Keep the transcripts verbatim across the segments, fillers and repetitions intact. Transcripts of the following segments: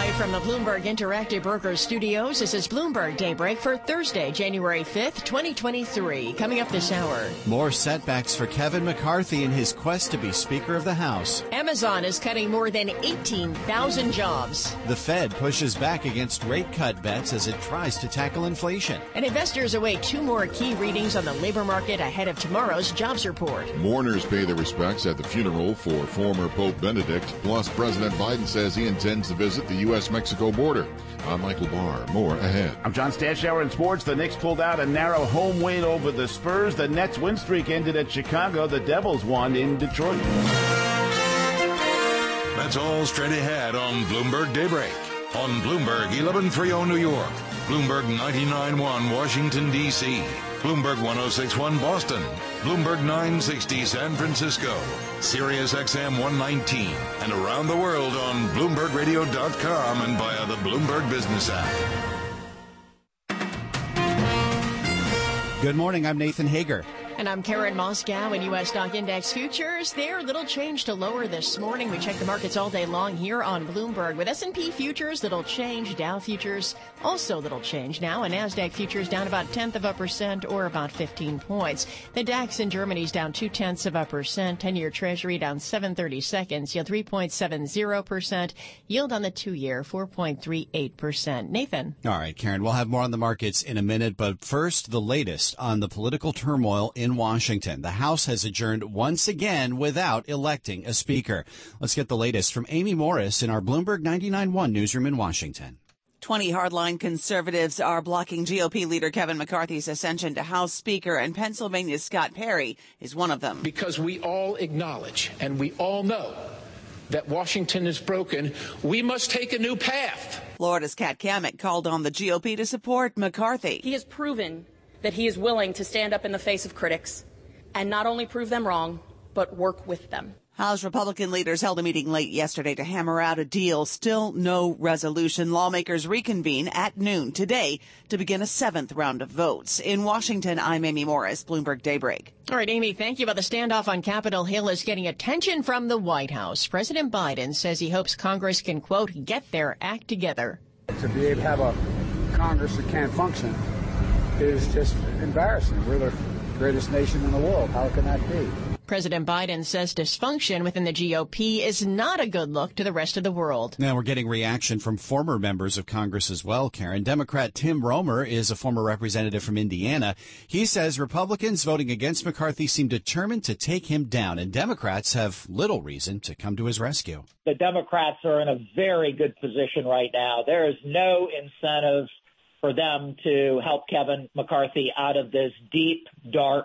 Live from the Bloomberg Interactive Brokers Studios, this is Bloomberg Daybreak for Thursday, January fifth, twenty twenty-three. Coming up this hour. More setbacks for Kevin McCarthy in his quest to be Speaker of the House. Amazon is cutting more than eighteen thousand jobs. The Fed pushes back against rate cut bets as it tries to tackle inflation. And investors await two more key readings on the labor market ahead of tomorrow's jobs report. Mourners pay their respects at the funeral for former Pope Benedict. Plus, President Biden says he intends to visit the U S Mexico border. I'm Michael Barr. More ahead. I'm John Stashower in sports. The Knicks pulled out a narrow home win over the Spurs. The Nets win streak ended at Chicago. The Devils won in Detroit. That's all straight ahead on Bloomberg Daybreak. On Bloomberg eleven thirty New York. Bloomberg ninety-nine point one Washington, D C Bloomberg one oh six point one Boston. Bloomberg nine sixty San Francisco. Sirius X M one nineteen. And around the world on Bloomberg Radio dot com and via the Bloomberg Business app. Good morning. I'm Nathan Hager. And I'm Karen Moscow. In U S stock index futures, they're little change to lower this morning. We check the markets all day long here on Bloomberg. With S and P futures, little change. Dow futures, also little change now. And NASDAQ futures down about a tenth of a percent or about fifteen points. The DAX in Germany's down two-tenths of a percent. ten-year Treasury down seven thirty-seconds. Yield three point seven zero percent. Yield on the two-year, four point three eight percent. Nathan. All right, Karen, we'll have more on the markets in a minute. But first, the latest on the political turmoil in Washington. The House has adjourned once again without electing a speaker. Let's get the latest from Amy Morris in our Bloomberg ninety-nine point one newsroom in Washington. twenty hardline conservatives are blocking G O P leader Kevin McCarthy's ascension to House Speaker, and Pennsylvania's Scott Perry is one of them. Because we all acknowledge and we all know that Washington is broken, we must take a new path. Florida's Kat Kammack called on the G O P to support McCarthy. He has proven that he is willing to stand up in the face of critics and not only prove them wrong, but work with them. House Republican leaders held a meeting late yesterday to hammer out a deal. Still no resolution. Lawmakers reconvene at noon today to begin a seventh round of votes. In Washington, I'm Amy Morris, Bloomberg Daybreak. All right, Amy, thank you. But the standoff on Capitol Hill is getting attention from the White House. President Biden says he hopes Congress can, quote, get their act together. To be able to have a Congress that can't function is just embarrassing. We're the greatest nation in the world. How can that be? President Biden says dysfunction within the G O P is not a good look to the rest of the world. Now we're getting reaction from former members of Congress as well, Karen. Democrat Tim Romer is a former representative from Indiana. He says Republicans voting against McCarthy seem determined to take him down, and Democrats have little reason to come to his rescue. The Democrats are in a very good position right now. There is no incentive for them to help Kevin McCarthy out of this deep, dark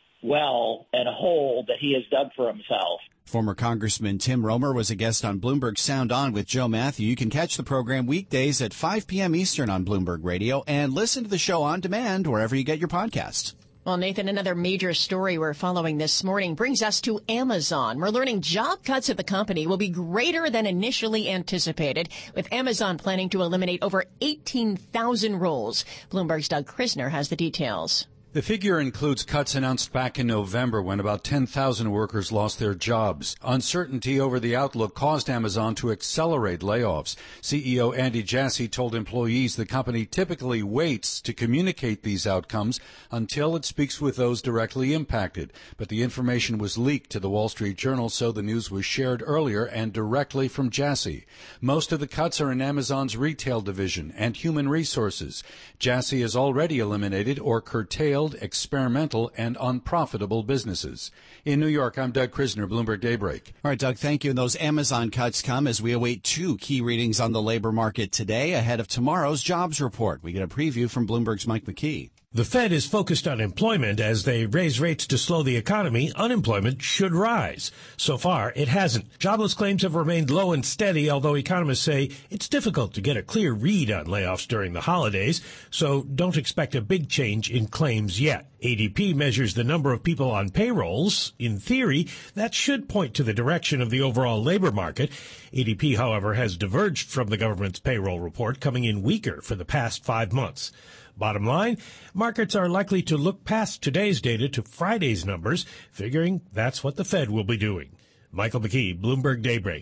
well and hole that he has dug for himself. Former Congressman Tim Romer was a guest on Bloomberg Sound On with Joe Matthew. You can catch the program weekdays at five p.m. Eastern on Bloomberg Radio and listen to the show on demand wherever you get your podcasts. Well, Nathan, another major story we're following this morning brings us to Amazon. We're learning job cuts at the company will be greater than initially anticipated, with Amazon planning to eliminate over eighteen thousand roles. Bloomberg's Doug Krisner has the details. The figure includes cuts announced back in November when about ten thousand workers lost their jobs. Uncertainty over the outlook caused Amazon to accelerate layoffs. C E O Andy Jassy told employees the company typically waits to communicate these outcomes until it speaks with those directly impacted. But the information was leaked to the Wall Street Journal, so the news was shared earlier and directly from Jassy. Most of the cuts are in Amazon's retail division and human resources. Jassy has already eliminated or curtailed experimental and unprofitable businesses. In New York, I'm Doug Krisner, Bloomberg Daybreak. All right, Doug, thank you. And those Amazon cuts come as we await two key readings on the labor market today ahead of tomorrow's jobs report. We get a preview from Bloomberg's Mike McKee. The Fed is focused on employment. As they raise rates to slow the economy, unemployment should rise. So far, it hasn't. Jobless claims have remained low and steady, although economists say it's difficult to get a clear read on layoffs during the holidays, so don't expect a big change in claims yet. A D P measures the number of people on payrolls. In theory, that should point to the direction of the overall labor market. A D P, however, has diverged from the government's payroll report, coming in weaker for the past five months. Bottom line, markets are likely to look past today's data to Friday's numbers, figuring that's what the Fed will be doing. Michael McKee, Bloomberg Daybreak.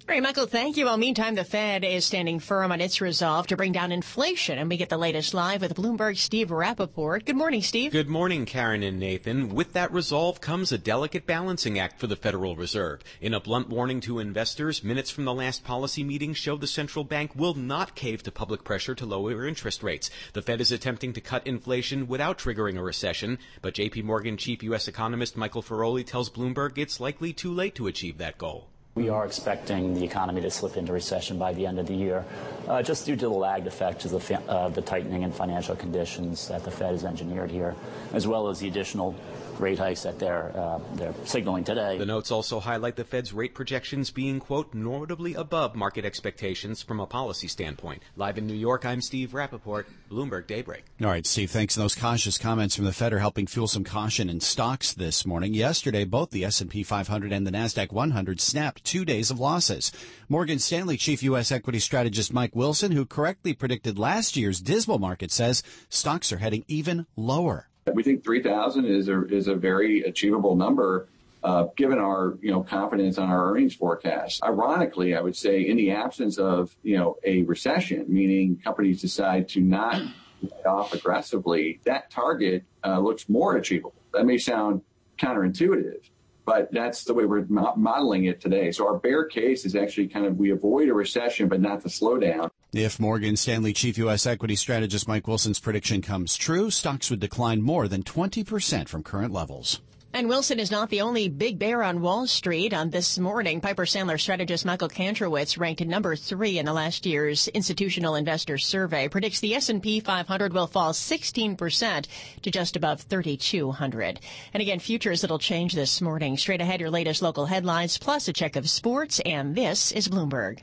All right, Michael, thank you. Well, meantime, the Fed is standing firm on its resolve to bring down inflation. And we get the latest live with Bloomberg's Steve Rappaport. Good morning, Steve. Good morning, Karen and Nathan. With that resolve comes a delicate balancing act for the Federal Reserve. In a blunt warning to investors, minutes from the last policy meeting show the central bank will not cave to public pressure to lower interest rates. The Fed is attempting to cut inflation without triggering a recession, but J P Morgan chief U S economist Michael Feroli tells Bloomberg it's likely too late to achieve that goal. We are expecting the economy to slip into recession by the end of the year, uh, just due to the lagged effect of the, fa- uh, the tightening in financial conditions that the Fed has engineered here, as well as the additional rate hikes that they're, uh, they're signaling today. The notes also highlight the Fed's rate projections being, quote, notably above market expectations from a policy standpoint. Live in New York, I'm Steve Rappaport, Bloomberg Daybreak. All right, Steve, thanks. And those cautious comments from the Fed are helping fuel some caution in stocks this morning. Yesterday, both the S and P five hundred and the NASDAQ one hundred snapped two days of losses. Morgan Stanley chief U S equity strategist Mike Wilson, who correctly predicted last year's dismal market, says stocks are heading even lower. We think three thousand is a is a very achievable number, uh, given our you know confidence on our earnings forecast. Ironically, I would say in the absence of you know a recession, meaning companies decide to not lay off aggressively, that target uh, looks more achievable. That may sound counterintuitive, but that's the way we're mo- modeling it today. So our bear case is actually kind of we avoid a recession, but not the slowdown. If Morgan Stanley chief U S equity strategist Mike Wilson's prediction comes true, stocks would decline more than twenty percent from current levels. And Wilson is not the only big bear on Wall Street. On this morning, Piper Sandler strategist Michael Kantrowitz, ranked number three in the last year's Institutional Investor Survey, predicts the S and P five hundred will fall sixteen percent to just above thirty-two hundred. And again, futures that'll change this morning. Straight ahead, your latest local headlines, plus a check of sports. And this is Bloomberg.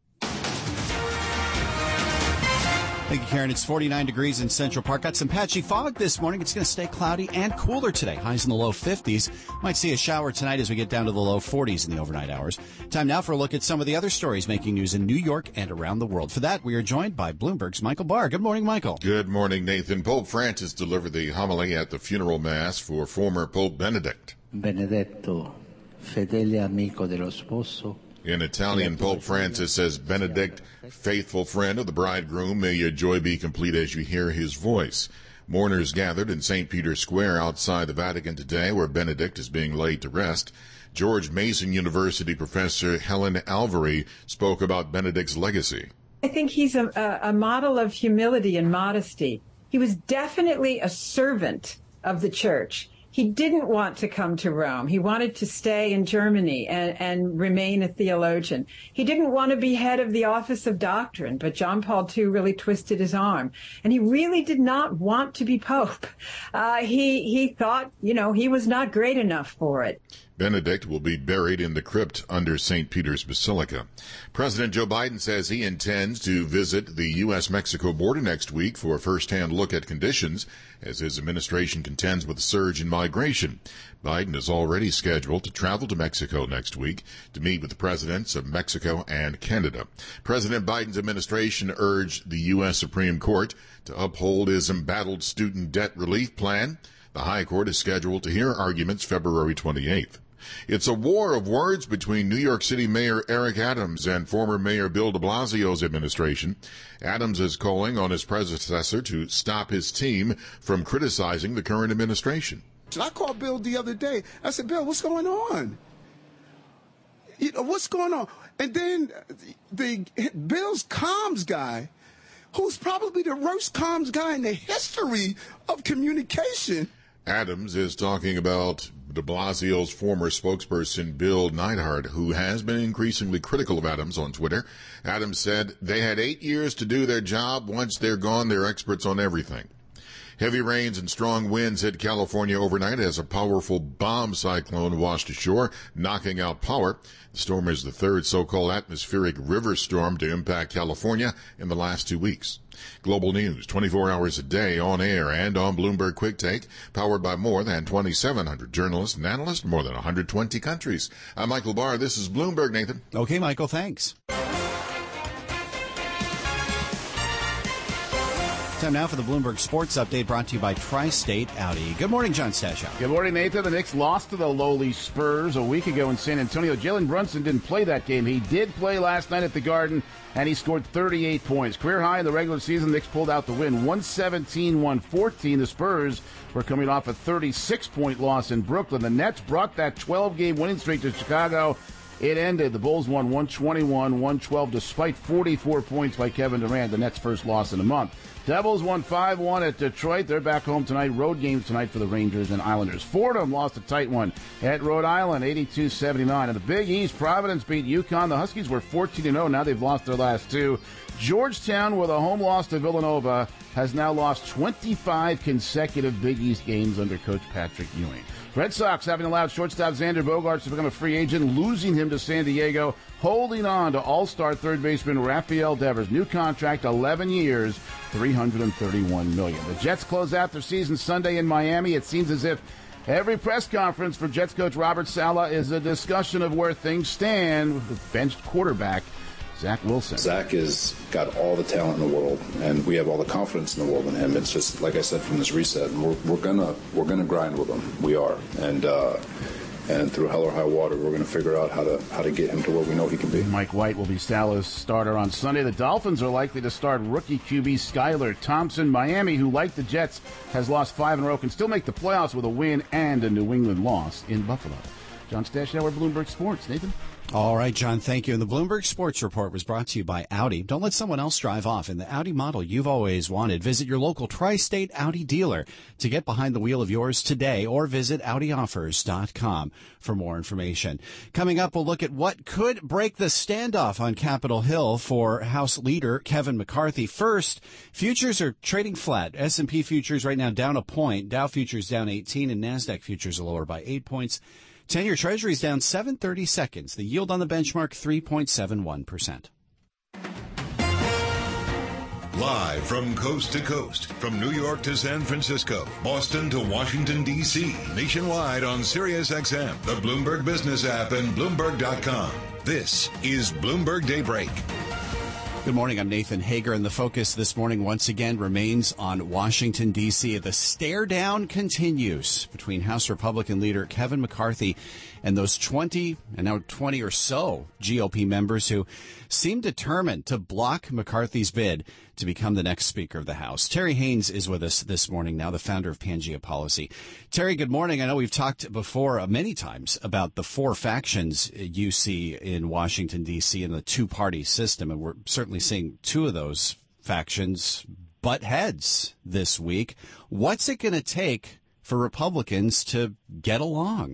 Thank you, Karen. It's forty-nine degrees in Central Park. Got some patchy fog this morning. It's going to stay cloudy and cooler today. Highs in the low fifties. Might see a shower tonight as we get down to the low forties in the overnight hours. Time now for a look at some of the other stories making news in New York and around the world. For that, we are joined by Bloomberg's Michael Barr. Good morning, Michael. Good morning, Nathan. Pope Francis delivered the homily at the funeral mass for former Pope Benedict. Benedetto, fedele amico dello sposo. In Italian, Pope Francis says, Benedict, faithful friend of the bridegroom, may your joy be complete as you hear his voice. Mourners gathered in Saint Peter's Square outside the Vatican today, where Benedict is being laid to rest. George Mason University professor Helen Alvary spoke about Benedict's legacy. I think he's a, a model of humility and modesty. He was definitely a servant of the church. He didn't want to come to Rome. He wanted to stay in Germany and, and remain a theologian. He didn't want to be head of the office of doctrine, but John Paul the Second really twisted his arm. And he really did not want to be Pope. Uh, he, he thought, you know, he was not great enough for it. Benedict will be buried in the crypt under Saint Peter's Basilica. President Joe Biden says he intends to visit the U S Mexico border next week for a first-hand look at conditions as his administration contends with a surge in migration. Biden is already scheduled to travel to Mexico next week to meet with the presidents of Mexico and Canada. President Biden's administration urged the U S Supreme Court to uphold his embattled student debt relief plan. The High Court is scheduled to hear arguments February twenty-eighth. It's a war of words between New York City Mayor Eric Adams and former Mayor Bill de Blasio's administration. Adams is calling on his predecessor to stop his team from criticizing the current administration. I called Bill the other day. I said, Bill, what's going on? You know, what's going on? And then the, the Bill's comms guy, who's probably the worst comms guy in the history of communication. Adams is talking about de Blasio's former spokesperson, Bill Neidhart, who has been increasingly critical of Adams on Twitter. Adams said they had eight years to do their job. Once they're gone, they're experts on everything. Heavy rains and strong winds hit California overnight as a powerful bomb cyclone washed ashore, knocking out power. The storm is the third so-called atmospheric river storm to impact California in the last two weeks. Global news, twenty-four hours a day on air and on Bloomberg Quick Take, powered by more than twenty-seven hundred journalists and analysts in more than one hundred twenty countries. I'm Michael Barr. This is Bloomberg, Nathan. Okay, Michael, thanks. Time now for the Bloomberg Sports Update, brought to you by Tri-State Audi. Good morning, John Stashow. Good morning, Nathan. The Knicks lost to the lowly Spurs a week ago in San Antonio. Jalen Brunson didn't play that game. He did play last night at the Garden, and he scored thirty-eight points. Career high in the regular season. The Knicks pulled out the win, one seventeen one fourteen. The Spurs were coming off a thirty-six point loss in Brooklyn. The Nets brought that twelve game winning streak to Chicago. It ended. The Bulls won one twenty-one one twelve despite forty-four points by Kevin Durant, the Nets' first loss in a month. Devils won five one at Detroit. They're back home tonight. Road games tonight for the Rangers and Islanders. Fordham lost a tight one at Rhode Island, eighty-two seventy-nine. In the Big East, Providence beat UConn. The Huskies were fourteen and oh. Now they've lost their last two. Georgetown, with a home loss to Villanova, has now lost twenty-five consecutive Big East games under Coach Patrick Ewing. Red Sox having allowed shortstop Xander Bogaerts to become a free agent, losing him to San Diego, holding on to all-star third baseman Rafael Devers. New contract, eleven years, three hundred thirty-one million dollars. The Jets close out their season Sunday in Miami. It seems as if every press conference for Jets coach Robert Saleh is a discussion of where things stand with benched quarterback Zach Wilson. Zach has got all the talent in the world, and we have all the confidence in the world in him. It's just, like I said, from this reset, we're, we're gonna we're gonna grind with him. We are, and uh, and through hell or high water, we're gonna figure out how to how to get him to where we know he can be. Mike White will be Saleh's starter on Sunday. The Dolphins are likely to start rookie Q B Skylar Thompson. Miami, who like the Jets, has lost five in a row, can still make the playoffs with a win and a New England loss in Buffalo. John Stashow, Bloomberg Sports. Nathan? All right, John, thank you. And the Bloomberg Sports Report was brought to you by Audi. Don't let someone else drive off in the Audi model you've always wanted. Visit your local Tri-State Audi dealer to get behind the wheel of yours today, or visit Audi Offers dot com for more information. Coming up, we'll look at what could break the standoff on Capitol Hill for House Leader Kevin McCarthy. First, futures are trading flat. S and P futures right now down a point. Dow futures down eighteen, and NASDAQ futures are lower by eight points. ten-year Treasury's down seven thirty seconds. The yield on the benchmark, three point seven one percent. Live from coast to coast, from New York to San Francisco, Boston to Washington, D C, nationwide on Sirius X M, the Bloomberg Business app, and Bloomberg dot com. This is Bloomberg Daybreak. Good morning. I'm Nathan Hager, and the focus this morning once again remains on Washington, D C. The stare down continues between House Republican leader Kevin McCarthy and those twenty, and now twenty or so, G O P members who seem determined to block McCarthy's bid to become the next Speaker of the House. Terry Haynes is with us this morning now, the founder of Pangea Policy. Terry, good morning. I know we've talked before uh, many times about the four factions you see in Washington, D C, and the two-party system, and we're certainly seeing two of those factions butt heads this week. What's it going to take for Republicans to get along?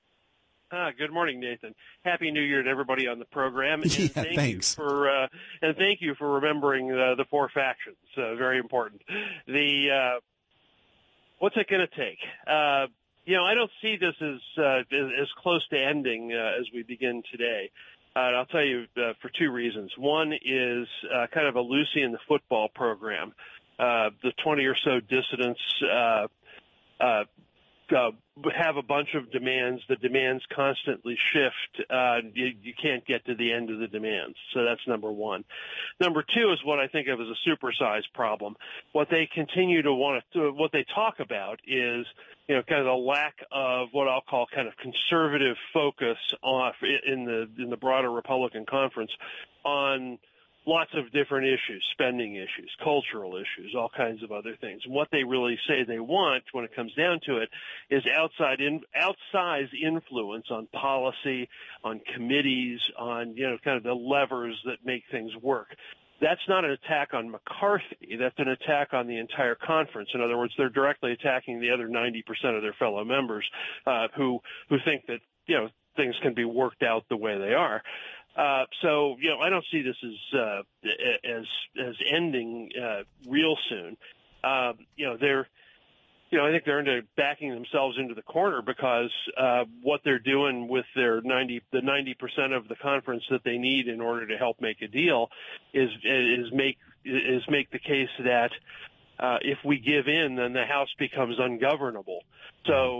Ah, good morning, Nathan. Happy New Year to everybody on the program. And yeah, thank thanks. You for, uh, and thank you for remembering uh, the four factions. Uh, very important. The uh, what's it going to take? Uh, you know, I don't see this as uh, as, as close to ending uh, as we begin today. Uh, and I'll tell you uh, for two reasons. One is uh, kind of a Lucy in the football program. Uh, the twenty or so dissidents uh, uh, uh, have a bunch of demands. The demands constantly shift. Uh, you, you can't get to the end of the demands. So that's number one. Number two is what I think of as a supersized problem. What they continue to want to, what they talk about is, you know, kind of the lack of what I'll call kind of conservative focus on in the in the broader Republican conference on lots of different issues, spending issues, cultural issues, all kinds of other things. And what they really say they want when it comes down to it is outside in, outsized influence on policy, on committees, on, you know, kind of the levers that make things work. That's not an attack on McCarthy. That's an attack on the entire conference. In other words, they're directly attacking the other ninety percent of their fellow members uh, who who think that, you know, things can be worked out the way they are. Uh, so, you know, I don't see this as, uh, as, as ending, uh, real soon. Um, you know, they're, you know, I think they're into backing themselves into the corner because, uh, what they're doing with their ninety, the ninety percent of the conference that they need in order to help make a deal is, is make, is make the case that, uh, if we give in, then the House becomes ungovernable. So,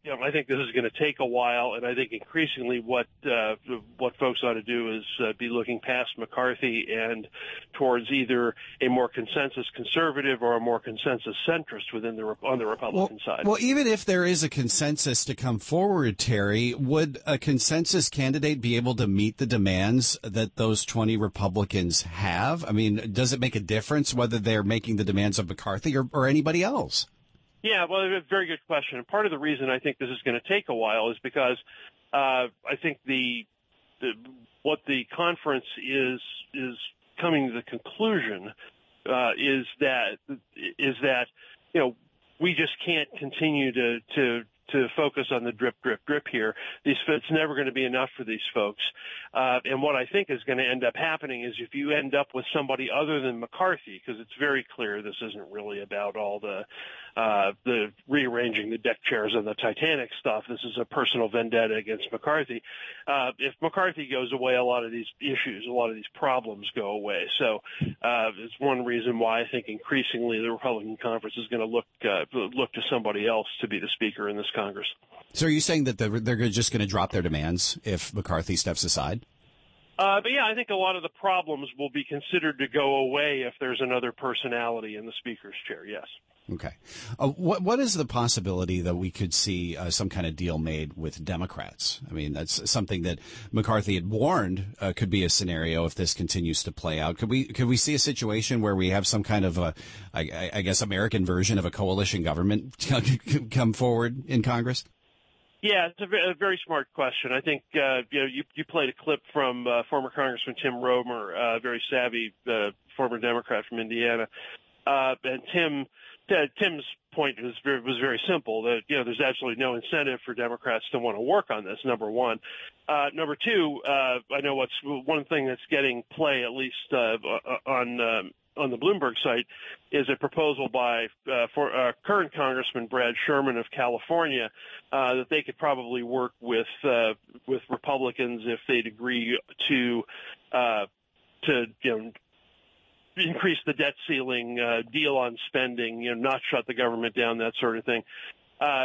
you know, I think this is going to take a while, and I think increasingly what uh, what folks ought to do is uh, be looking past McCarthy and towards either a more consensus conservative or a more consensus centrist within the on the Republican well, side. Well, even if there is a consensus to come forward, Terry, would a consensus candidate be able to meet the demands that those twenty Republicans have? I mean, does it make a difference whether they're making the demands of McCarthy or, or anybody else? Yeah, well, a very good question. And part of the reason I think this is going to take a while is because uh, I think the, the what the conference is is coming to the conclusion uh, is that is that you know we just can't continue to to to focus on the drip, drip, drip here. These, it's never going to be enough for these folks. Uh, and what I think is going to end up happening is if you end up with somebody other than McCarthy, because it's very clear this isn't really about all the uh, the rearranging the deck chairs on the Titanic stuff. This is a personal vendetta against McCarthy. Uh, if McCarthy goes away, a lot of these issues, a lot of these problems go away. So uh, it's one reason why I think increasingly the Republican conference is going to look uh, look to somebody else to be the speaker in this Congress. So are you saying that they're, they're just going to drop their demands if McCarthy steps aside? Uh, but yeah, I think a lot of the problems will be considered to go away if there's another personality in the speaker's chair, yes. Okay. Uh, what what is the possibility that we could see uh, some kind of deal made with Democrats? I mean, that's something that McCarthy had warned uh, could be a scenario if this continues to play out. Could we could we see a situation where we have some kind of a, I, I guess, American version of a coalition government come forward in Congress? Yeah, it's a very, a very smart question. I think uh, you know you, you played a clip from uh, former Congressman Tim Romer, a uh, very savvy uh, former Democrat from Indiana, uh, and Tim. Uh, Tim's point was very, was very simple, that, you know, there's absolutely no incentive for Democrats to want to work on this, number one. Uh, number two, uh, I know what's one thing that's getting play, at least uh, on um, on the Bloomberg site, is a proposal by uh, for uh, current Congressman Brad Sherman of California uh, that they could probably work with uh, with Republicans if they'd agree to uh, to you know. increase the debt ceiling, uh, deal on spending, you know, not shut the government down, that sort of thing. Uh,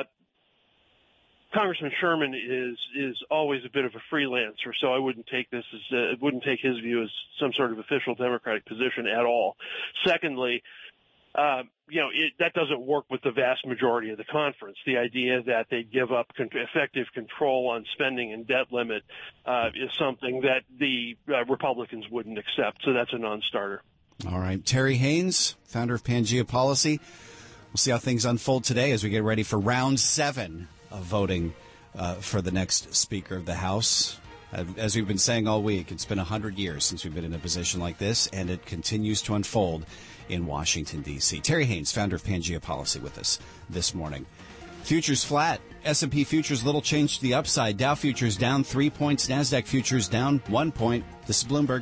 Congressman Sherman is is always a bit of a freelancer, so I wouldn't take this as uh, wouldn't take his view as some sort of official Democratic position at all. Secondly, uh, you know, it, that doesn't work with the vast majority of the conference. The idea that they give up con- effective control on spending and debt limit uh, is something that the uh, Republicans wouldn't accept, so that's a non-starter. All right. Terry Haynes, founder of Pangea Policy. We'll see how things unfold today as we get ready for round seven of voting uh, for the next Speaker of the House. Uh, as we've been saying all week, it's been one hundred years since we've been in a position like this, and it continues to unfold in Washington, D C Terry Haynes, founder of Pangea Policy, with us this morning. Futures flat. S and P futures little change to the upside. Dow futures down three points. NASDAQ futures down one point. This is Bloomberg.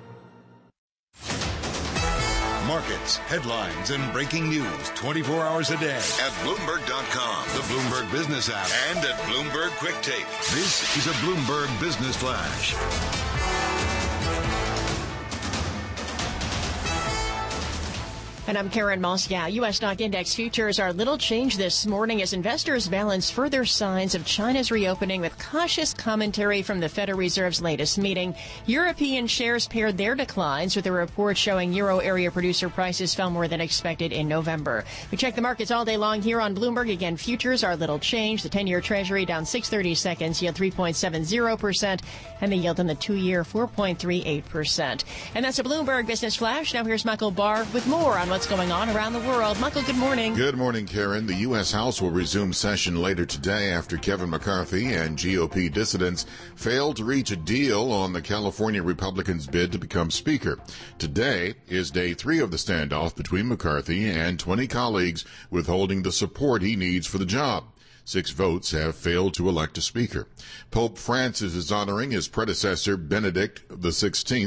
Markets, headlines, and breaking news twenty-four hours a day at Bloomberg dot com, the Bloomberg Business app, and at Bloomberg Quick Take. This is a Bloomberg Business Flash. And I'm Karen Moscow. U S stock index futures are little change this morning as investors balance further signs of China's reopening with cautious commentary from the Federal Reserve's latest meeting. European shares paired their declines with a report showing euro area producer prices fell more than expected in November. We check the markets all day long here on Bloomberg. Again, futures are little change. The ten-year Treasury down six thirty seconds, yield three point seven zero percent, and the yield on the two-year four point three eight percent. And that's a Bloomberg Business Flash. Now here's Michael Barr with more on what's going on around the world. Michael, good morning. Good morning, Karen. The U S. House will resume session later today after Kevin McCarthy and G O P dissidents failed to reach a deal on the California Republicans' bid to become Speaker. Today is day three of the standoff between McCarthy and twenty colleagues withholding the support he needs for the job. Six votes have failed to elect a speaker. Pope Francis is honoring his predecessor, Benedict the sixteenth.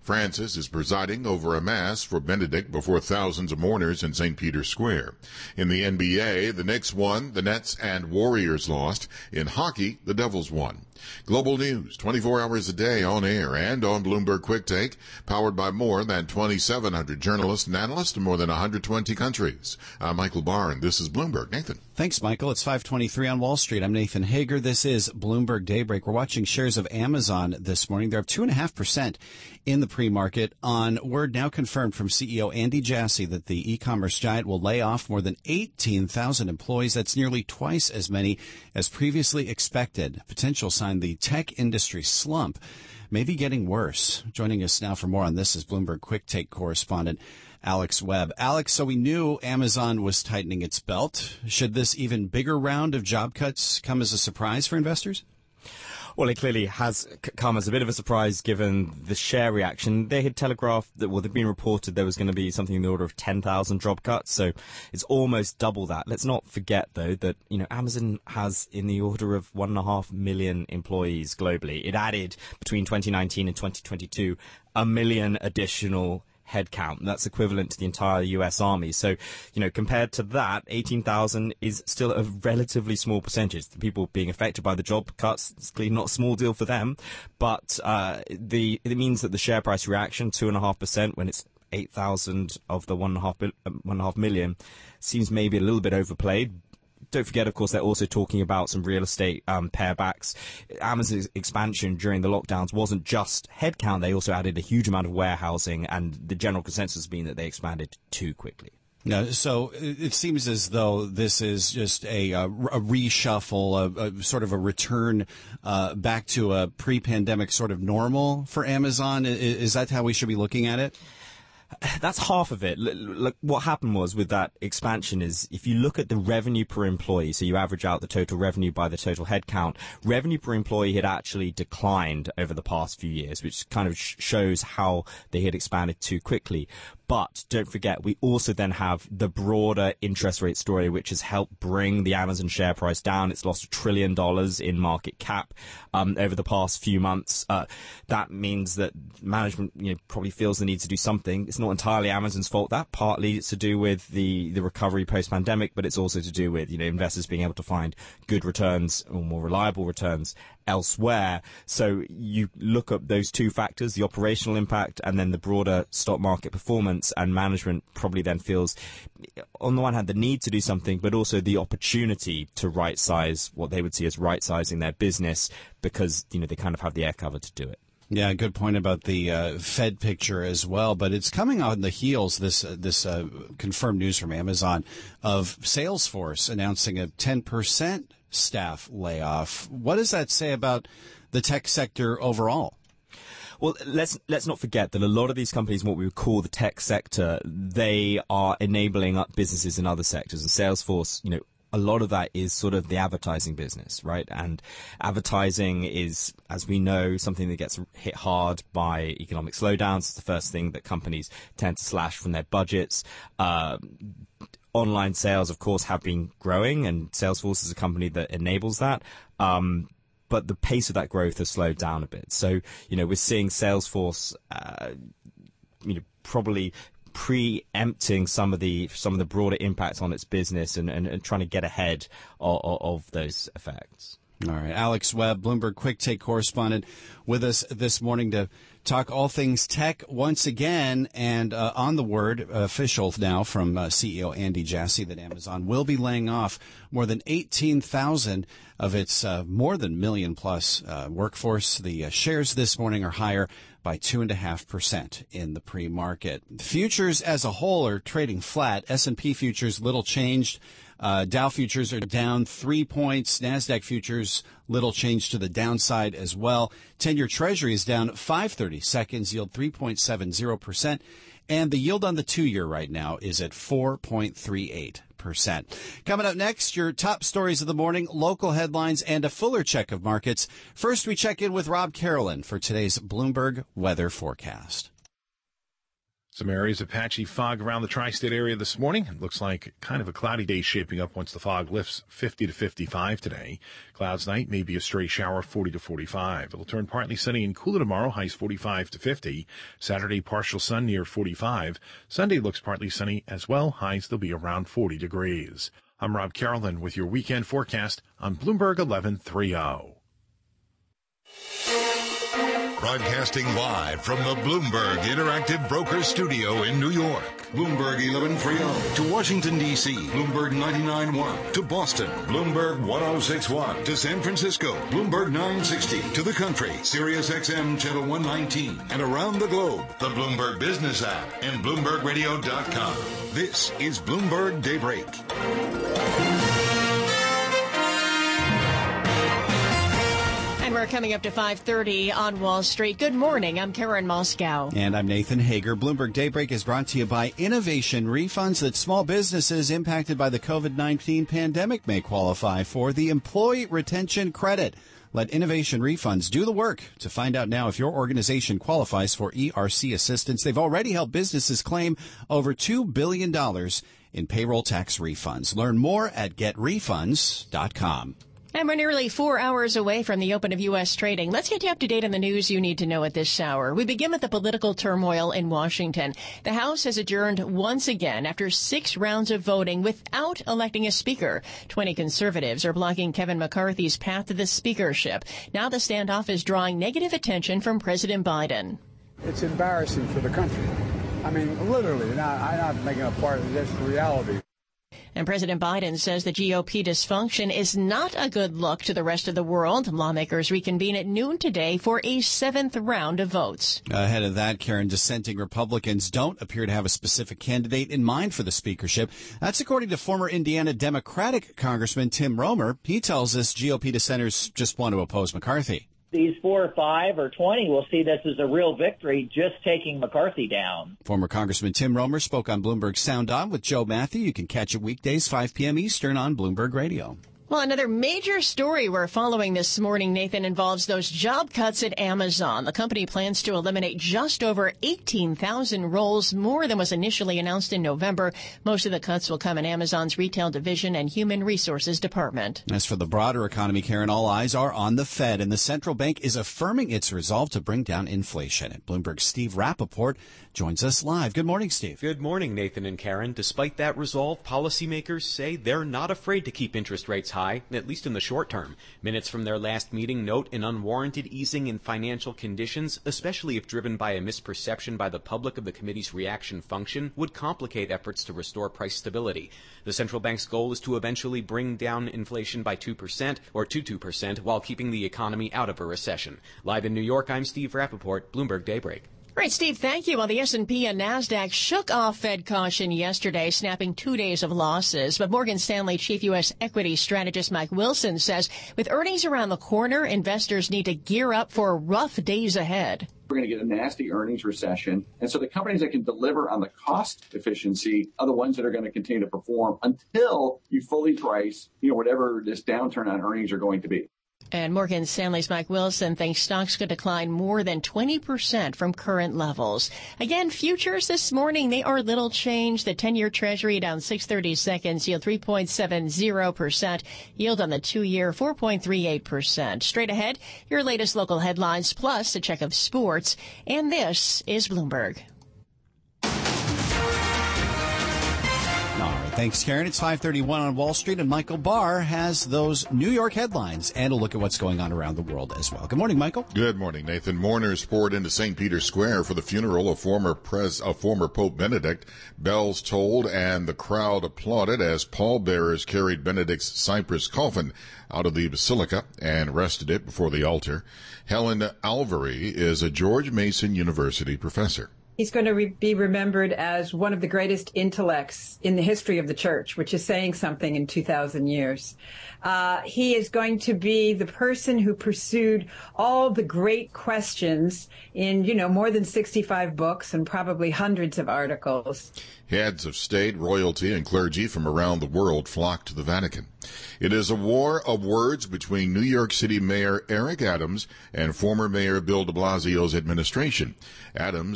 Francis is presiding over a mass for Benedict before thousands of mourners in Saint Peter's Square. In the N B A, the Knicks won, the Nets and Warriors lost. In hockey, the Devils won. Global news, twenty-four hours a day on air and on Bloomberg Quick Take, powered by more than twenty-seven hundred journalists and analysts in more than one hundred twenty countries. I'm Michael Barr, and this is Bloomberg. Nathan. Thanks, Michael. It's five twenty-three on Wall Street. I'm Nathan Hager. This is Bloomberg Daybreak. We're watching shares of Amazon this morning. They're up two point five percent in the pre-market on word now confirmed from C E O Andy Jassy that the e-commerce giant will lay off more than eighteen thousand employees. That's nearly twice as many as previously expected. Potential sign the tech industry slump may be getting worse. Joining us now for more on this is Bloomberg Quick Take correspondent Alex Webb. Alex, so we knew Amazon was tightening its belt. Should this even bigger round of job cuts come as a surprise for investors? Well, it clearly has come as a bit of a surprise given the share reaction. They had telegraphed that, well, they've been reported there was going to be something in the order of ten thousand job cuts, so it's almost double that. Let's not forget, though, that, you know, Amazon has in the order of one and a half million employees globally. It added between twenty nineteen and twenty twenty-two a million additional headcount. That's equivalent to the entire U S Army. So, you know, compared to that, eighteen thousand is still a relatively small percentage. The people being affected by the job cuts, it's clearly not a small deal for them. But uh, the it means that the share price reaction, two point five percent when it's eight thousand of the one point five million, seems maybe a little bit overplayed. Don't forget, of course, they're also talking about some real estate um, parebacks. Amazon's expansion during the lockdowns wasn't just headcount. They also added a huge amount of warehousing, and the general consensus has been that they expanded too quickly. No, so it seems as though this is just a, a, a reshuffle, a, a sort of a return uh, back to a pre-pandemic sort of normal for Amazon. Is, is that how we should be looking at it? That's half of it. Look, what happened was with that expansion is if you look at the revenue per employee, so you average out the total revenue by the total headcount, revenue per employee had actually declined over the past few years, which kind of sh- shows how they had expanded too quickly. But don't forget, we also then have the broader interest rate story, which has helped bring the Amazon share price down. It's lost a trillion dollars in market cap um, over the past few months. Uh, that means that management, you know, probably feels the need to do something. It's not entirely Amazon's fault. That partly it's to do with the, the recovery post-pandemic, but it's also to do with, you know, investors being able to find good returns or more reliable returns elsewhere. So you look at those two factors, the operational impact and then the broader stock market performance, and management probably then feels, on the one hand, the need to do something, but also the opportunity to right-size what they would see as right-sizing their business because, you know, they kind of have the air cover to do it. Yeah, good point about the uh, Fed picture as well. But it's coming on the heels, this uh, this uh, confirmed news from Amazon, of Salesforce announcing a ten percent staff layoff. What does that say about the tech sector overall? Well, let's let's not forget that a lot of these companies, what we would call the tech sector, they are enabling up businesses in other sectors. And Salesforce, you know, a lot of that is sort of the advertising business, right? And advertising is, as we know, something that gets hit hard by economic slowdowns. It's the first thing that companies tend to slash from their budgets. Uh, online sales, of course, have been growing, and Salesforce is a company that enables that. Um, but the pace of that growth has slowed down a bit. So, you know, we're seeing Salesforce, uh, you know, probably preempting some of the some of the broader impacts on its business and, and, and trying to get ahead of, of those effects. All right. Alex Webb, Bloomberg Quick Take correspondent, with us this morning to talk all things tech once again. And uh, on the word, uh, official now from uh, C E O Andy Jassy, that Amazon will be laying off more than eighteen thousand of its uh, more than million plus uh, workforce. The uh, shares this morning are higher by two point five percent in the pre-market. Futures as a whole are trading flat. S and P futures little changed. Uh, Dow futures are down three points. NASDAQ futures, little change to the downside as well. ten-year Treasury is down five thirty-seconds, yield three point seven zero percent. And the yield on the two-year right now is at four point three eight percent. Coming up next, your top stories of the morning, local headlines, and a fuller check of markets. First, we check in with Rob Carolyn for today's Bloomberg weather forecast. Some areas of patchy fog around the tri-state area this morning. It looks like kind of a cloudy day shaping up once the fog lifts, fifty to fifty-five today. Clouds night, maybe a stray shower, forty to forty-five. It'll turn partly sunny and cooler tomorrow, highs forty-five to fifty. Saturday, partial sun near forty-five. Sunday looks partly sunny as well, highs will be around forty degrees. I'm Rob Carolyn with your weekend forecast on Bloomberg eleven thirty. Broadcasting live from the Bloomberg Interactive Brokers Studio in New York. Bloomberg eleven thirty. To Washington, D C. Bloomberg ninety-nine point one. To Boston. Bloomberg ten sixty-one. To San Francisco. Bloomberg nine sixty. To the country. Sirius X M Channel one nineteen. And around the globe. The Bloomberg Business app and Bloomberg Radio dot com. This is Bloomberg Daybreak. And we're coming up to five thirty on Wall Street. Good morning. I'm Karen Moscow. And I'm Nathan Hager. Bloomberg Daybreak is brought to you by Innovation, refunds that small businesses impacted by the COVID nineteen pandemic may qualify for. The Employee Retention Credit. Let Innovation Refunds do the work to find out now if your organization qualifies for E R C assistance. They've already helped businesses claim over two billion dollars in payroll tax refunds. Learn more at get refunds dot com. And we're nearly four hours away from the open of U S trading. Let's get you up to date on the news you need to know at this hour. We begin with the political turmoil in Washington. The House has adjourned once again after six rounds of voting without electing a speaker. Twenty conservatives are blocking Kevin McCarthy's path to the speakership. Now the standoff is drawing negative attention from President Biden. It's embarrassing for the country. I mean, literally, not, I'm not making a part of this reality. And President Biden says the G O P dysfunction is not a good look to the rest of the world. Lawmakers reconvene at noon today for a seventh round of votes. Ahead of that, Karen, dissenting Republicans don't appear to have a specific candidate in mind for the speakership. That's according to former Indiana Democratic Congressman Tim Romer. He tells us G O P dissenters just want to oppose McCarthy. These four or five or twenty will see this as a real victory, just taking McCarthy down. Former Congressman Tim Romer spoke on Bloomberg Sound On with Joe Matthew. You can catch it weekdays, five p.m. Eastern on Bloomberg Radio. Well, another major story we're following this morning, Nathan, involves those job cuts at Amazon. The company plans to eliminate just over eighteen thousand roles, more than was initially announced in November. Most of the cuts will come in Amazon's retail division and human resources department. As for the broader economy, Karen, all eyes are on the Fed, and the central bank is affirming its resolve to bring down inflation. And Bloomberg's Steve Rappaport joins us live. Good morning, Steve. Good morning, Nathan and Karen. Despite that resolve, policymakers say they're not afraid to keep interest rates high, at least in the short term. Minutes from their last meeting note an unwarranted easing in financial conditions, especially if driven by a misperception by the public of the committee's reaction function, would complicate efforts to restore price stability. The central bank's goal is to eventually bring down inflation by two percent or to two percent while keeping the economy out of a recession. Live in New York, I'm Steve Rappaport, Bloomberg Daybreak. Right, Steve, thank you. Well, the S and P and NASDAQ shook off Fed caution yesterday, snapping two days of losses. But Morgan Stanley chief U S equity strategist Mike Wilson says with earnings around the corner, investors need to gear up for rough days ahead. We're going to get a nasty earnings recession. And so the companies that can deliver on the cost efficiency are the ones that are going to continue to perform until you fully price, you know, whatever this downturn on earnings are going to be. And Morgan Stanley's Mike Wilson thinks stocks could decline more than twenty percent from current levels. Again, futures this morning, they are little changed. The ten-year Treasury down six thirty seconds, yield three point seven zero percent. Yield on the two-year, four point three eight percent. Straight ahead, your latest local headlines, plus a check of sports. And this is Bloomberg. Thanks, Karen. It's five thirty-one on Wall Street, and Michael Barr has those New York headlines and a look at what's going on around the world as well. Good morning, Michael. Good morning, Nathan. Mourners poured into Saint Peter's Square for the funeral of former pres- of former Pope Benedict. Bells tolled, and the crowd applauded as pallbearers carried Benedict's cypress coffin out of the basilica and rested it before the altar. Helen Alvery is a George Mason University professor. He's going to re- be remembered as one of the greatest intellects in the history of the church, which is saying something in two thousand years. Uh, he is going to be the person who pursued all the great questions in, you know, more than sixty-five books and probably hundreds of articles. Heads of state, royalty, and clergy from around the world flocked to the Vatican. It is a war of words between New York City Mayor Eric Adams and former Mayor Bill de Blasio's administration. Adams is calling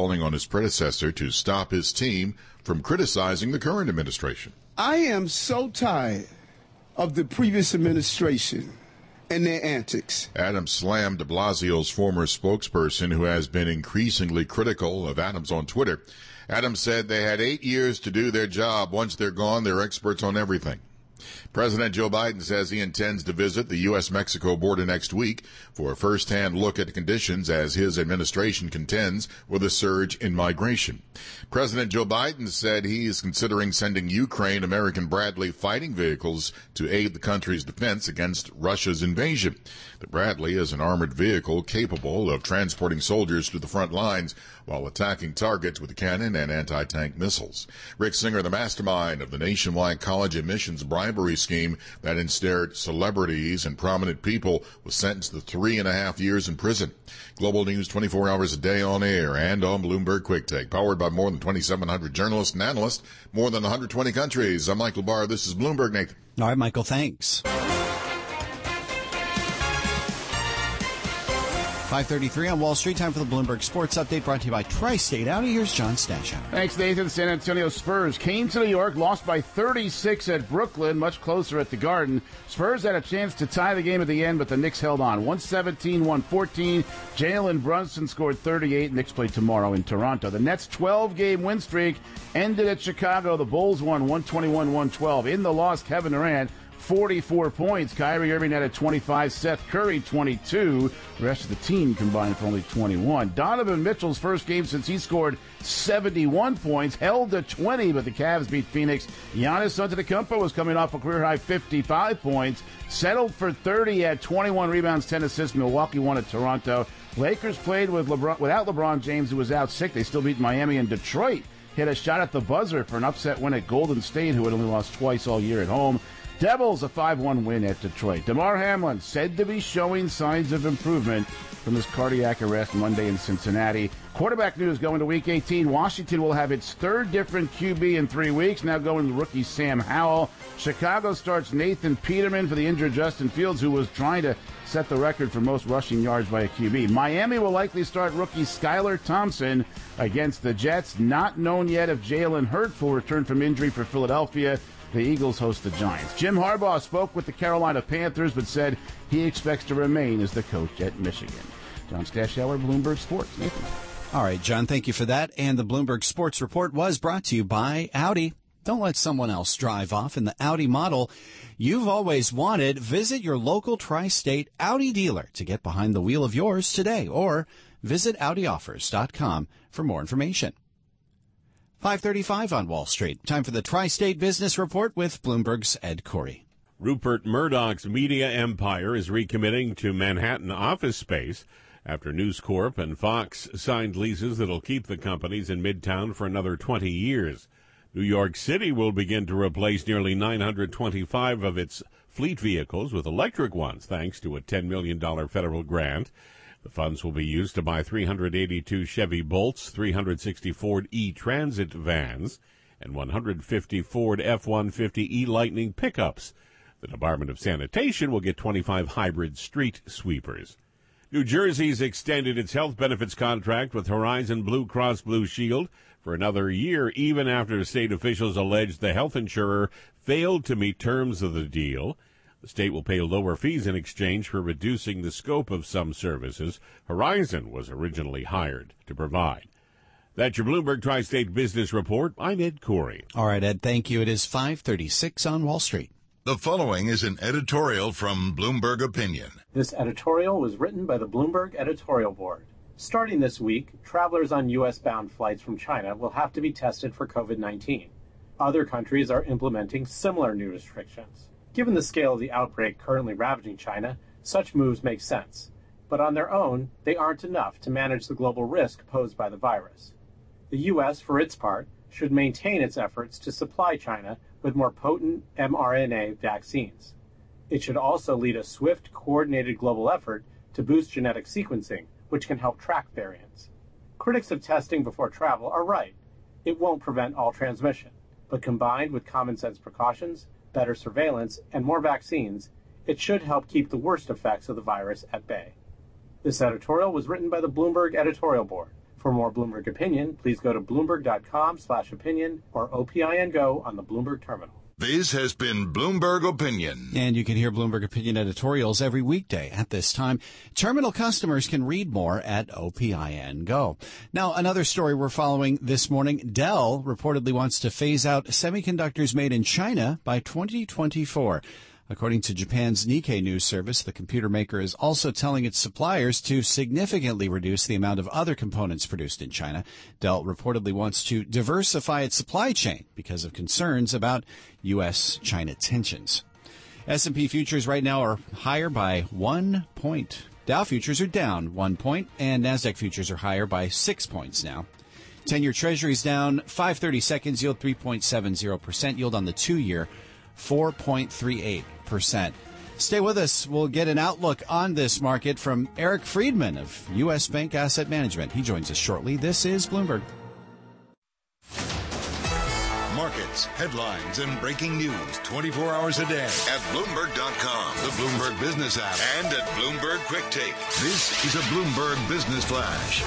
calling on his predecessor to stop his team from criticizing the current administration. I am so tired of the previous administration and their antics. Adams slammed de Blasio's former spokesperson, who has been increasingly critical of Adams on Twitter. Adams said they had eight years to do their job. Once they're gone, they're experts on everything. President Joe Biden says he intends to visit the U S Mexico border next week for a first-hand look at conditions as his administration contends with a surge in migration. President Joe Biden said he is considering sending Ukraine American Bradley fighting vehicles to aid the country's defense against Russia's invasion. The Bradley is an armored vehicle capable of transporting soldiers to the front lines while attacking targets with cannon and anti-tank missiles. Rick Singer, the mastermind of the nationwide college admissions bribery scheme that ensnared celebrities and prominent people, was sentenced to three and a half years in prison. Global News twenty-four hours a day on air and on Bloomberg Quick Take, powered by more than twenty-seven hundred journalists and analysts, more than one hundred twenty countries. I'm Michael Barr. This is Bloomberg, Nathan. All right, Michael, thanks. five thirty-three on Wall Street. Time for the Bloomberg Sports Update, brought to you by Tri-State Audi. Here's John Stashower. Thanks, Nathan. San Antonio Spurs came to New York, lost by thirty-six at Brooklyn, much closer at the Garden. Spurs had a chance to tie the game at the end, but the Knicks held on. one seventeen, one fourteen. Jalen Brunson scored thirty-eight. Knicks play tomorrow in Toronto. The Nets' twelve-game win streak ended at Chicago. The Bulls won one twenty-one, one twelve. In the loss, Kevin Durant, forty-four points. Kyrie Irving had a twenty-five. Seth Curry, twenty-two. The rest of the team combined for only twenty-one. Donovan Mitchell's first game since he scored seventy-one points, held to twenty, but the Cavs beat Phoenix. Giannis Antetokounmpo was coming off a career-high fifty-five points, settled for thirty, had twenty-one rebounds, ten assists. Milwaukee won at Toronto. Lakers played with LeBron, without LeBron James, who was out sick. They still beat Miami, and Detroit hit a shot at the buzzer for an upset win at Golden State, who had only lost twice all year at home. Devils a five one win at Detroit. DeMar Hamlin said to be showing signs of improvement from his cardiac arrest Monday in Cincinnati. Quarterback news going to Week eighteen. Washington will have its third different Q B in three weeks, now going to rookie Sam Howell. Chicago starts Nathan Peterman for the injured Justin Fields, who was trying to set the record for most rushing yards by a Q B. Miami will likely start rookie Skylar Thompson against the Jets. Not known yet if Jalen Hurts will return from injury for Philadelphia. The Eagles host the Giants. Jim Harbaugh spoke with the Carolina Panthers, but said he expects to remain as the coach at Michigan. John Stashower, Bloomberg Sports. Nathan. All right, John, thank you for that. And the Bloomberg Sports Report was brought to you by Audi. Don't let someone else drive off in the Audi model you've always wanted. Visit your local Tri-State Audi dealer to get behind the wheel of yours today, or visit Audi Offers dot com for more information. five thirty-five on Wall Street. Time for the Tri-State Business Report with Bloomberg's Ed Corey. Rupert Murdoch's media empire is recommitting to Manhattan office space after News Corp and Fox signed leases that'll keep the companies in Midtown for another twenty years. New York City will begin to replace nearly nine hundred twenty-five of its fleet vehicles with electric ones, thanks to a ten million dollars federal grant. The funds will be used to buy three hundred eighty-two Chevy Bolts, three hundred sixty Ford E-Transit vans, and one hundred fifty Ford F one fifty E-Lightning pickups. The Department of Sanitation will get twenty-five hybrid street sweepers. New Jersey's extended its health benefits contract with Horizon Blue Cross Blue Shield for another year, even after state officials alleged the health insurer failed to meet terms of the deal. The state will pay lower fees in exchange for reducing the scope of some services Horizon was originally hired to provide. That's your Bloomberg Tri-State Business Report. I'm Ed Corey. All right, Ed, thank you. It is five thirty-six on Wall Street. The following is an editorial from Bloomberg Opinion. This editorial was written by the Bloomberg Editorial Board. Starting this week, travelers on U S-bound flights from China will have to be tested for COVID nineteen. Other countries are implementing similar new restrictions. Given the scale of the outbreak currently ravaging China, such moves make sense. But on their own, they aren't enough to manage the global risk posed by the virus. The U S, for its part, should maintain its efforts to supply China with more potent mRNA vaccines. It should also lead a swift, coordinated global effort to boost genetic sequencing, which can help track variants. Critics of testing before travel are right. It won't prevent all transmission, but combined with common sense precautions, better surveillance, and more vaccines, it should help keep the worst effects of the virus at bay. This editorial was written by the Bloomberg Editorial Board. For more Bloomberg Opinion, please go to bloomberg.com slash opinion or O P I N Go on the Bloomberg terminal. This has been Bloomberg Opinion. And you can hear Bloomberg Opinion editorials every weekday at this time. Terminal customers can read more at O P I N Go. Now, another story we're following this morning. Dell reportedly wants to phase out semiconductors made in China by twenty twenty-four. According to Japan's Nikkei news service, the computer maker is also telling its suppliers to significantly reduce the amount of other components produced in China. Dell reportedly wants to diversify its supply chain because of concerns about U S China tensions. S and P futures right now are higher by one point. Dow futures are down one point, and NASDAQ futures are higher by six points now. ten-year Treasury's down five thirty seconds, yield three point seven zero percent, yield on the two-year four point three eight percent. Stay with us. We'll get an outlook on this market from Eric Friedman of U S Bank Asset Management. He joins us shortly. This is Bloomberg. Markets, headlines, and breaking news twenty-four hours a day at Bloomberg dot com, the Bloomberg Business app, and at Bloomberg Quick Take. This is a Bloomberg Business Flash.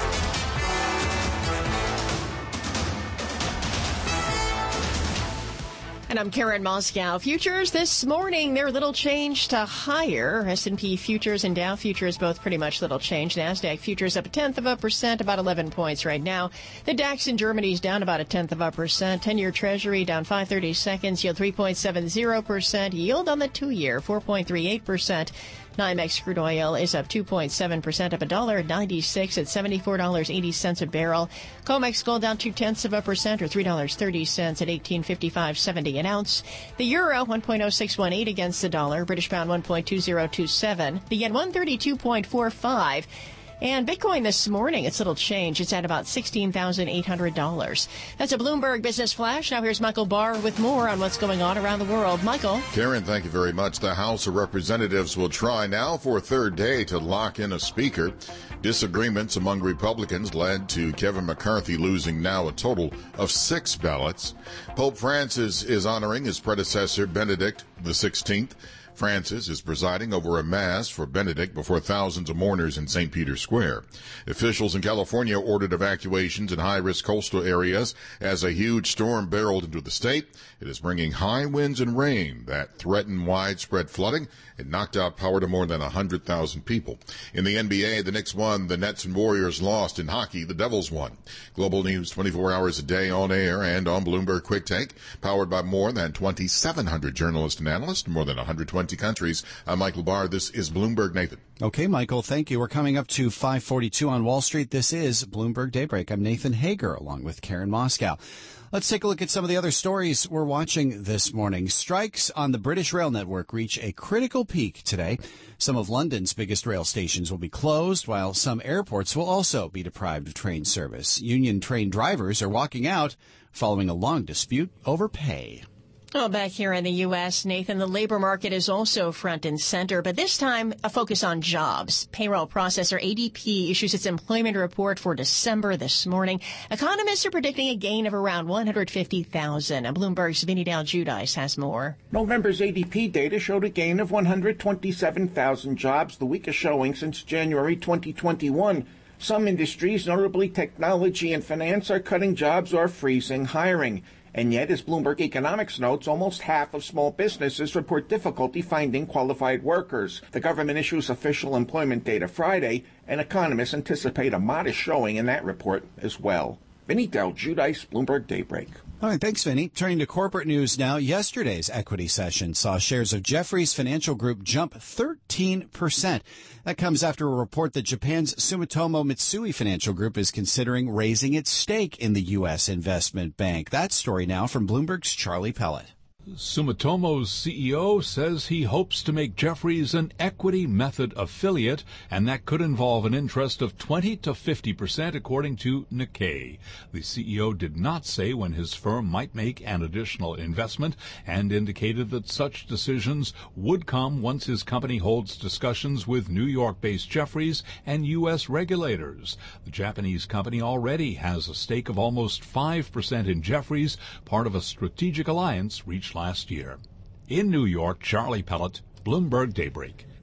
And I'm Karen Moscow. Futures this morning, they're a little change to higher. S and P futures and Dow futures both pretty much little change. NASDAQ futures up a tenth of a percent, about eleven points right now. The DAX in Germany is down about a tenth of a percent. ten-year Treasury down five thirty seconds, yield three point seven zero percent. Yield on the two-year, four point three eight percent. NYMEX crude oil is up two point seven percent, up one dollar ninety-six at seventy-four dollars and eighty cents a barrel. COMEX gold down two-tenths of a percent, or three dollars and thirty cents at eighteen fifty-five seventy an ounce. The euro, one point oh six one eight against the dollar. British pound, one point two zero two seven. The yen, one thirty-two point four five. And Bitcoin this morning, it's little change. It's at about sixteen thousand eight hundred dollars. That's a Bloomberg Business Flash. Now here's Michael Barr with more on what's going on around the world. Michael. Karen, thank you very much. The House of Representatives will try now for a third day to lock in a speaker. Disagreements among Republicans led to Kevin McCarthy losing now a total of six ballots. Pope Francis is honoring his predecessor, Benedict the sixteenth. Francis is presiding over a mass for Benedict before thousands of mourners in Saint Peter's Square. Officials in California ordered evacuations in high-risk coastal areas as a huge storm barreled into the state. It is bringing high winds and rain that threaten widespread flooding and knocked out power to more than one hundred thousand people. In the N B A, the Knicks won, the Nets and Warriors lost. In hockey, the Devils won. Global news twenty-four hours a day on air and on Bloomberg Quick Take, powered by more than twenty-seven hundred journalists and analysts in more than one hundred twenty countries. I'm Michael Barr. This is Bloomberg Nathan. Okay, Michael, thank you. We're coming up to five forty-two on Wall Street. This is Bloomberg Daybreak. I'm Nathan Hager, along with Karen Moscow. Let's take a look at some of the other stories we're watching this morning. Strikes on the British Rail network reach a critical peak today. Some of London's biggest rail stations will be closed, while some airports will also be deprived of train service. Union train drivers are walking out following a long dispute over pay. Oh, back here in the U S, Nathan, the labor market is also front and center, but this time a focus on jobs. Payroll processor A D P issues its employment report for December this morning. Economists are predicting a gain of around one hundred fifty thousand. And Bloomberg's Vinny Dal Giudice has more. November's A D P data showed a gain of one hundred twenty-seven thousand jobs, the weakest showing since January twenty twenty-one. Some industries, notably technology and finance, are cutting jobs or freezing hiring. And yet, as Bloomberg Economics notes, almost half of small businesses report difficulty finding qualified workers. The government issues official employment data Friday, and economists anticipate a modest showing in that report as well. Vinny Dal Giudice, Bloomberg Daybreak. All right, thanks, Vinny. Turning to corporate news now, yesterday's equity session saw shares of Jefferies Financial Group jump thirteen percent. That comes after a report that Japan's Sumitomo Mitsui Financial Group is considering raising its stake in the U S investment bank. That story now from Bloomberg's Charlie Pellet. Sumitomo's C E O says he hopes to make Jefferies an equity method affiliate, and that could involve an interest of twenty to fifty percent, according to Nikkei. The C E O did not say when his firm might make an additional investment and indicated that such decisions would come once his company holds discussions with New York-based Jefferies and U S regulators. The Japanese company already has a stake of almost five percent in Jefferies, part of a strategic alliance reached last year. In New York, Charlie Pellet, Bloomberg Daybreak.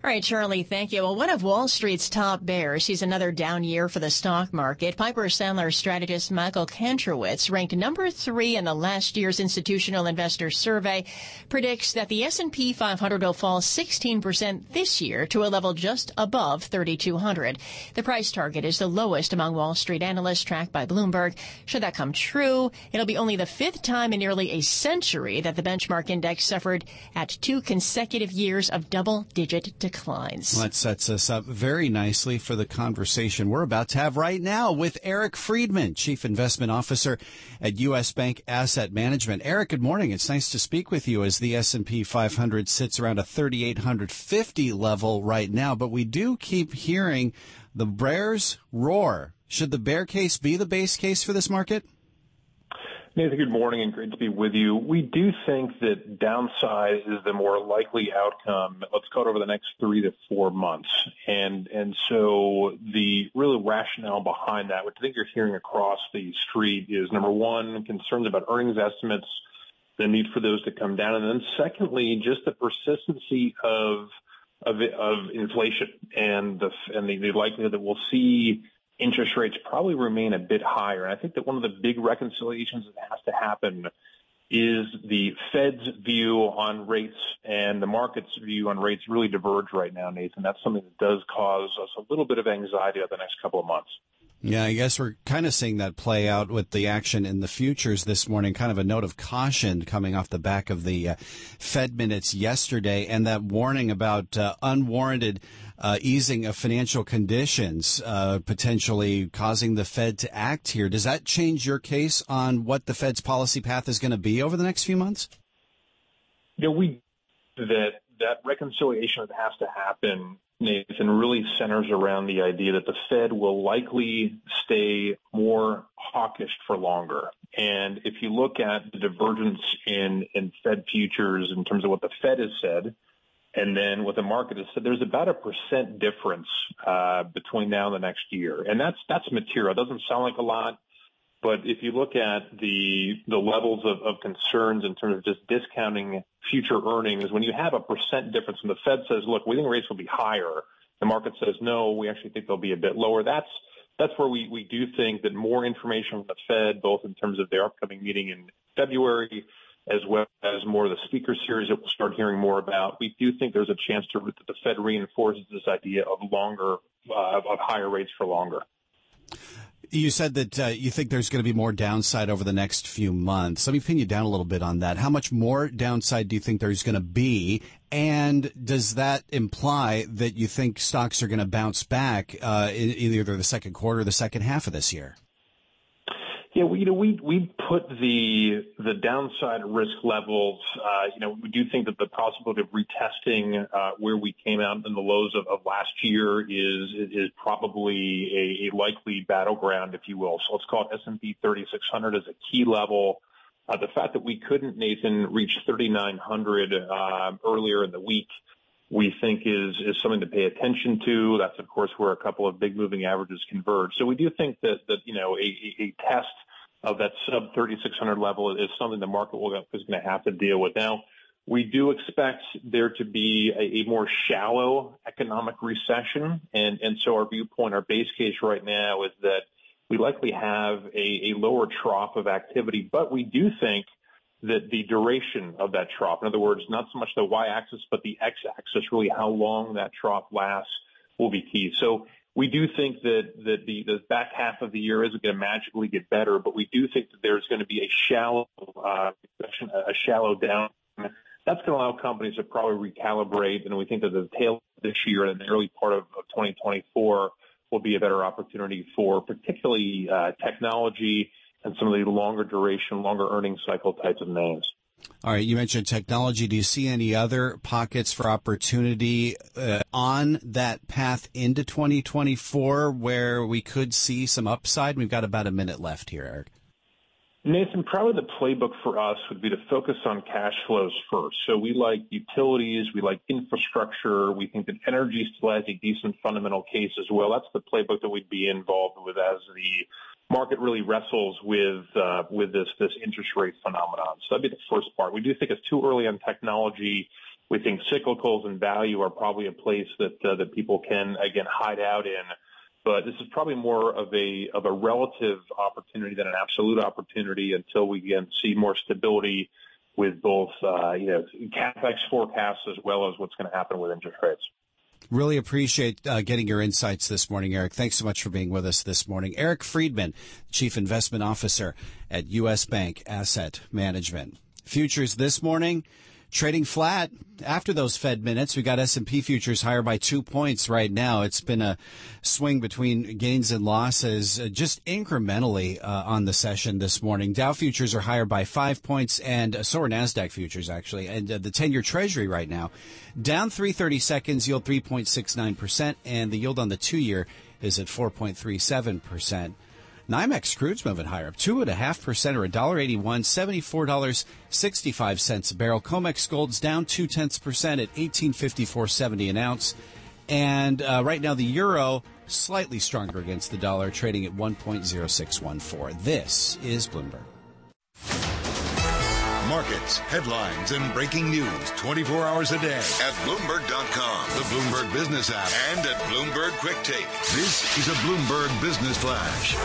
All right, Charlie, thank you. Well, one of Wall Street's top bears sees another down year for the stock market. Piper Sandler strategist Michael Kantrowitz, ranked number three in the last year's Institutional Investor Survey, predicts that the S and P five hundred will fall sixteen percent this year to a level just above thirty-two hundred. The price target is the lowest among Wall Street analysts tracked by Bloomberg. Should that come true, it'll be only the fifth time in nearly a century that the benchmark index suffered at two consecutive years of double-digit declines. Declines. Well, that sets us up very nicely for the conversation we're about to have right now with Eric Friedman, Chief Investment Officer at U S. Bank Asset Management. Eric, good morning. It's nice to speak with you as the S and P five hundred sits around a thirty-eight fifty level right now, but we do keep hearing the bears roar. Should the bear case be the base case for this market? Nathan, good morning and great to be with you. We do think that downside is the more likely outcome, let's call it over the next three to four months. And and so the really rationale behind that, which I think you're hearing across the street, is number one, concerns about earnings estimates, the need for those to come down. And then secondly, just the persistency of of, of inflation and the, and the, the likelihood that we'll see interest rates probably remain a bit higher. And I think that one of the big reconciliations that has to happen is the Fed's view on rates and the market's view on rates really diverge right now, Nathan. That's something that does cause us a little bit of anxiety over the next couple of months. Yeah, I guess we're kind of seeing that play out with the action in the futures this morning, kind of a note of caution coming off the back of the uh, Fed minutes yesterday and that warning about uh, unwarranted uh, easing of financial conditions, uh, potentially causing the Fed to act here. Does that change your case on what the Fed's policy path is going to be over the next few months? Yeah, we that that reconciliation that has to happen, Nathan, really centers around the idea that the Fed will likely stay more hawkish for longer. And if you look at the divergence in, in Fed futures in terms of what the Fed has said and then what the market has said, there's about a percent difference uh, between now and the next year. And that's that's material. It doesn't sound like a lot. But if you look at the the levels of, of concerns in terms of just discounting future earnings, when you have a percent difference, when the Fed says, look, we think rates will be higher, the market says, no, we actually think they'll be a bit lower, that's that's where we, we do think that more information from the Fed, both in terms of their upcoming meeting in February, as well as more of the speaker series that we'll start hearing more about, we do think there's a chance to that the Fed reinforces this idea of longer, uh, of higher rates for longer. You said that uh, you think there's going to be more downside over the next few months. Let me pin you down a little bit on that. How much more downside do you think there's going to be? And does that imply that you think stocks are going to bounce back uh, in either the second quarter or the second half of this year? Yeah, well, you know, we we put the the downside risk levels. Uh, you know, we do think that the possibility of retesting uh, where we came out in the lows of, of last year is is probably a, a likely battleground, if you will. So let's call it S and P thirty-six hundred as a key level. Uh, the fact that we couldn't, Nathan, reach thirty-nine hundred uh, earlier in the week, we think is is something to pay attention to. That's, of course, where a couple of big moving averages converge. So we do think that, that you know, a, a test of that sub thirty-six hundred level is something the market will, is going to have to deal with. Now, we do expect there to be a, a more shallow economic recession. And, and so our viewpoint, our base case right now is that we likely have a, a lower trough of activity, but we do think that the duration of that trough, in other words, not so much the y-axis, but the x-axis, really how long that trough lasts, will be key. So we do think that, that the, the back half of the year isn't going to magically get better, but we do think that there's going to be a shallow, uh, a shallow down. That's going to allow companies to probably recalibrate, and we think that the tail this year and the early part of, of twenty twenty-four will be a better opportunity for particularly uh, technology and some of the longer duration, longer earnings cycle types of names. All right, you mentioned technology. Do you see any other pockets for opportunity uh, on that path into twenty twenty-four where we could see some upside? We've got about a minute left here, Eric. Nathan, probably the playbook for us would be to focus on cash flows first. So we like utilities, we like infrastructure, we think that energy still has a decent fundamental case as well. That's the playbook that we'd be involved with as the market really wrestles with uh, with this this interest rate phenomenon. So that'd be the first part. We do think it's too early on technology We think cyclicals and value are probably a place that uh, that people can, again, hide out in. But this is probably more of a of a relative opportunity than an absolute opportunity until we again see more stability with both uh, you know CapEx forecasts as well as what's going to happen with interest rates. Really appreciate uh, getting your insights this morning, Eric. Thanks so much for being with us this morning. Eric Friedman, Chief Investment Officer at U S Bank Asset Management. Futures this morning, trading flat after those Fed minutes. We got S and P futures higher by two points right now. It's been a swing between gains and losses uh, just incrementally uh, on the session this morning. Dow futures are higher by five points, and uh, so are NASDAQ futures, actually. And uh, the ten-year Treasury right now down three thirty seconds, yield three point six nine percent, and the yield on the two-year is at four point three seven percent. NYMEX crude's moving higher, up two and a half percent, or one dollar eighty-one, seventy-four dollars sixty-five cents a barrel. COMEX gold's down two tenths percent at eighteen fifty-four seventy an ounce, and uh, right now the euro slightly stronger against the dollar, trading at one point zero six one four. This is Bloomberg. Markets, headlines, and breaking news twenty-four hours a day at Bloomberg dot com, the Bloomberg Business app, and at Bloomberg Quick Take. This is a Bloomberg Business Flash.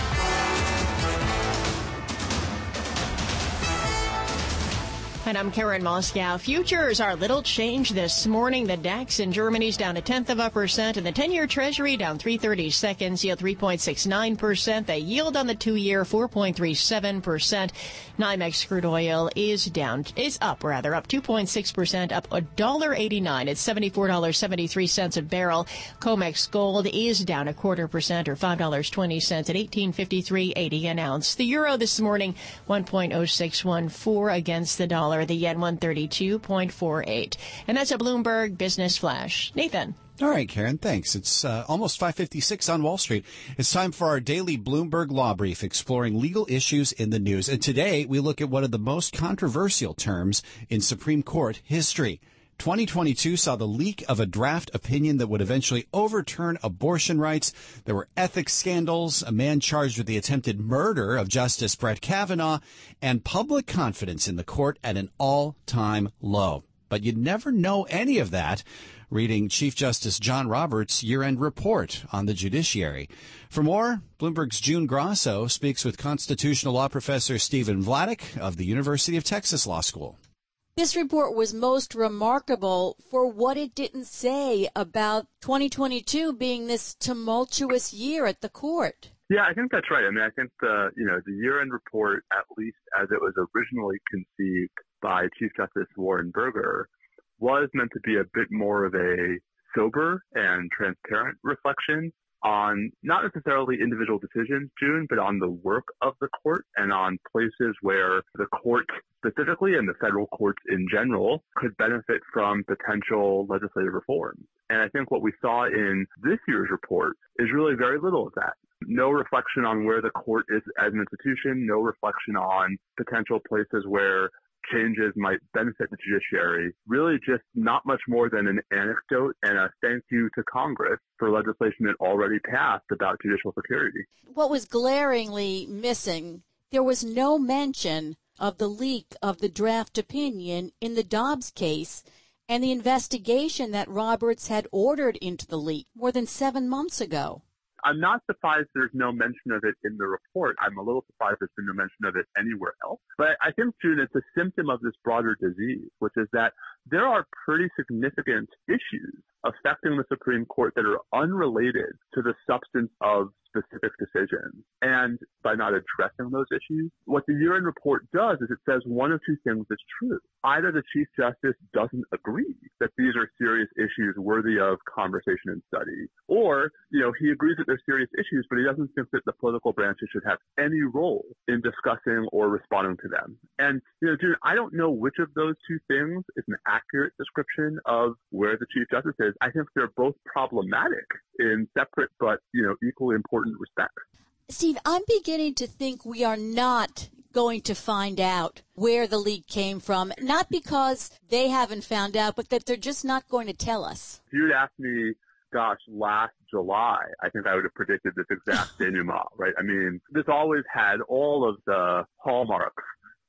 And I'm Karen Moscow. Futures are little change this morning. The DAX in Germany's down a tenth of a percent, and the ten-year Treasury down three thirty seconds, yield three point six nine percent. The yield on the two-year four point three seven percent. NYMEX crude oil is down, is up rather, up two point six percent, up one dollar eighty-nine. It's seventy-four dollars and seventy-three cents a barrel. COMEX gold is down a quarter percent, or five dollars and twenty cents at eighteen fifty-three eighty an ounce. The euro this morning one point oh six one four against the dollar. The yen one thirty-two point four eight. And that's a Bloomberg Business Flash. Nathan. All right, Karen, thanks. It's uh, almost five fifty-six on Wall Street. It's time for our daily Bloomberg Law Brief, exploring legal issues in the news. And today we look at one of the most controversial terms in Supreme Court history. twenty twenty-two saw the leak of a draft opinion that would eventually overturn abortion rights. There were ethics scandals, a man charged with the attempted murder of Justice Brett Kavanaugh, and public confidence in the court at an all-time low. But you'd never know any of that reading Chief Justice John Roberts' year-end report on the judiciary. For more, Bloomberg's June Grasso speaks with constitutional law professor Stephen Vladeck of the University of Texas Law School. This report was most remarkable for what it didn't say about twenty twenty-two being this tumultuous year at the court. Yeah, I think that's right. I mean, I think the, you know, the year-end report, at least as it was originally conceived by Chief Justice Warren Burger, was meant to be a bit more of a sober and transparent reflection on not necessarily individual decisions, June, but on the work of the court and on places where the court specifically and the federal courts in general could benefit from potential legislative reform. And I think what we saw in this year's report is really very little of that. No reflection on where the court is as an institution, no reflection on potential places where changes might benefit the judiciary, really just not much more than an anecdote and a thank you to Congress for legislation that already passed about judicial security. What was glaringly missing, there was no mention of the leak of the draft opinion in the Dobbs case and the investigation that Roberts had ordered into the leak more than seven months ago. I'm not surprised there's no mention of it in the report. I'm a little surprised there's been no mention of it anywhere else. But I think, June, it's a symptom of this broader disease, which is that there are pretty significant issues affecting the Supreme Court that are unrelated to the substance of specific decisions. And by not addressing those issues, what the year-end report does is it says one of two things is true. Either the Chief Justice doesn't agree that these are serious issues worthy of conversation and study, or, you know, he agrees that they're serious issues, but he doesn't think that the political branches should have any role in discussing or responding to them. And, you know, June, I don't know which of those two things is an accurate description of where the Chief Justice is. I think they're both problematic in separate but, you know, equally important respects. Steve, I'm beginning to think we are not going to find out where the leak came from, not because they haven't found out, but that they're just not going to tell us. If you'd asked me, gosh, last July, I think I would have predicted this exact denouement, right? I mean, this always had all of the hallmarks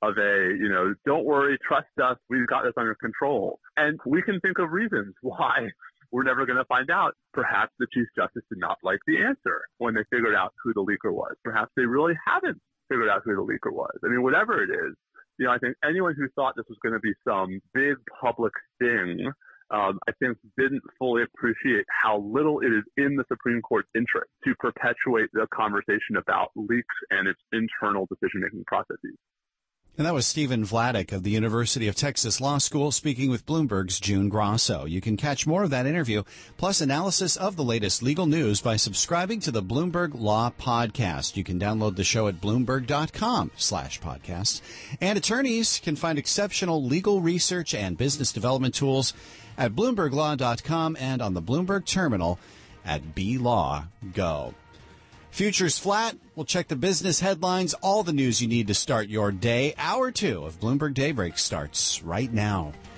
of a, you know, don't worry, trust us, we've got this under control. And we can think of reasons why we're never going to find out. Perhaps the Chief Justice did not like the answer when they figured out who the leaker was. Perhaps they really haven't figured out who the leaker was. I mean, whatever it is, you know, I think anyone who thought this was going to be some big public thing, um, I think didn't fully appreciate how little it is in the Supreme Court's interest to perpetuate the conversation about leaks and its internal decision-making processes. And that was Stephen Vladeck of the University of Texas Law School speaking with Bloomberg's June Grosso. You can catch more of that interview, plus analysis of the latest legal news by subscribing to the Bloomberg Law Podcast. You can download the show at Bloomberg.com slash podcasts. And attorneys can find exceptional legal research and business development tools at Bloomberg Law dot com and on the Bloomberg Terminal at B Law Go. Futures flat. We'll check the business headlines, all the news you need to start your day. Hour two of Bloomberg Daybreak starts right now.